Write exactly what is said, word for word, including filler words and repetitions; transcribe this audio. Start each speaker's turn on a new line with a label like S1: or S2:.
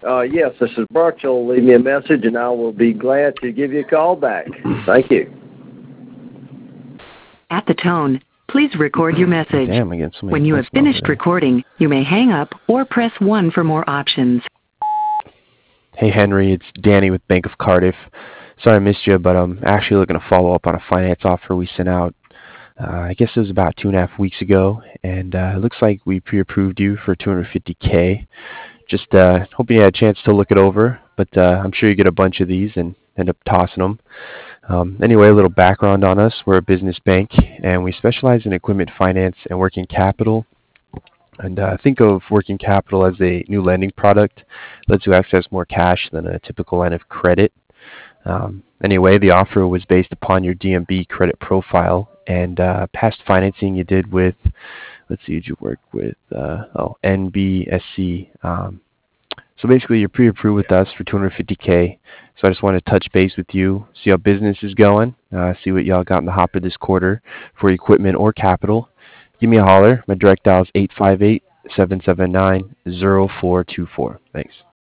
S1: Uh, yes, this is Burchell. Leave me a message, and I will be glad to give you a call back. Thank you.
S2: At the tone, please record your message.
S3: Damn, I get so many
S2: When you have
S3: voicemails
S2: finished
S3: today.
S2: recording, you may hang up or press one for more options.
S3: Hey Henry, it's Danny with Bank of Cardiff. Sorry I missed you, but I'm actually looking to follow up on a finance offer we sent out. Uh, I guess it was about two and a half weeks ago, and uh, it looks like we pre-approved you for two hundred fifty K. Just uh, hoping you had a chance to look it over, but uh, I'm sure you get a bunch of these and end up tossing them. Um, anyway, a little background on us. We're a business bank, and we specialize in equipment finance and working capital. And uh, think of working capital as a new lending product that lets you access more cash than a typical line of credit. Um, anyway, the offer was based upon your D M B credit profile and uh, past financing you did with, let's see, did you work with, uh, oh, N B S C. Um, so basically, you're pre-approved with us for two hundred fifty K. So I just want to touch base with you, see how business is going, uh, see what y'all got in the hopper this quarter for equipment or capital. Give me a holler. My direct dial is eight five eight, seven seven nine, zero four two four. Thanks.